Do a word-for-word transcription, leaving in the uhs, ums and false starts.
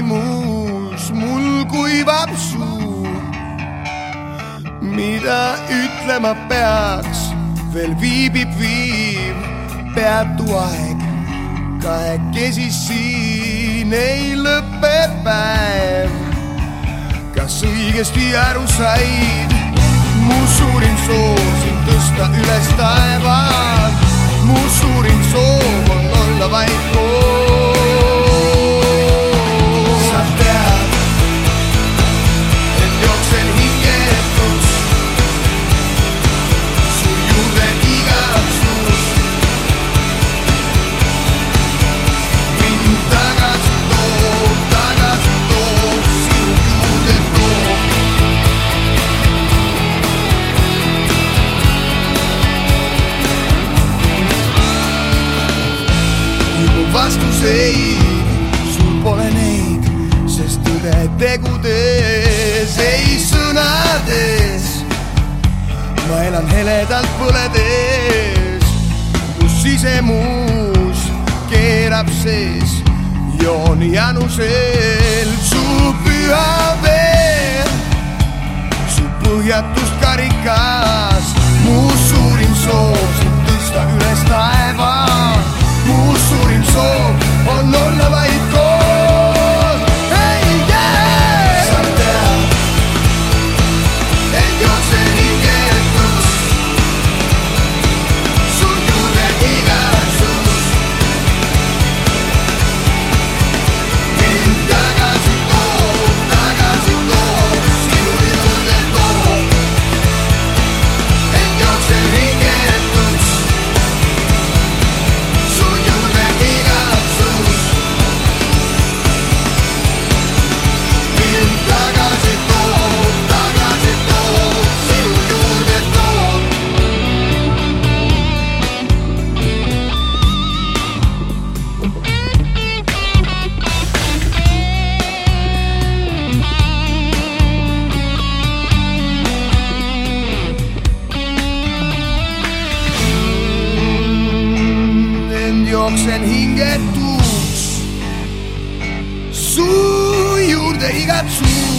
küsimus, mul kuivab suu. Mida ütlema peaks, veel viibib viiv peatu aeg. Kahekesi siin ei lõppe päev. Kas õigesti aru said? Mu suurim soov sind tõsta üles taevad. Mu suurim soov on olla vaid koos. Sa tead, et jooksen hingetus su juurde igatsus. Mind tagasi toob, tagasi toob, sinu juurde toob. Vastuseid, sul pole neid, sest tõde tegudes, ei sõnades. Ma elan heledalt põledes, mu sisemus keerab sees jooni janusel. Su püha veel, su põhjatust karikas, mu suurim soov sind tõsta üles taeva. Mu suurim soov on olla vaid koos. Hey, yeah! Sa tead, et jooksen hingetus su juurde igatsus. Mind tagasi toob, tagasi toob, sinu juurde toob. Et jooksen hingetus jooksen hingetus su juurde igatsus.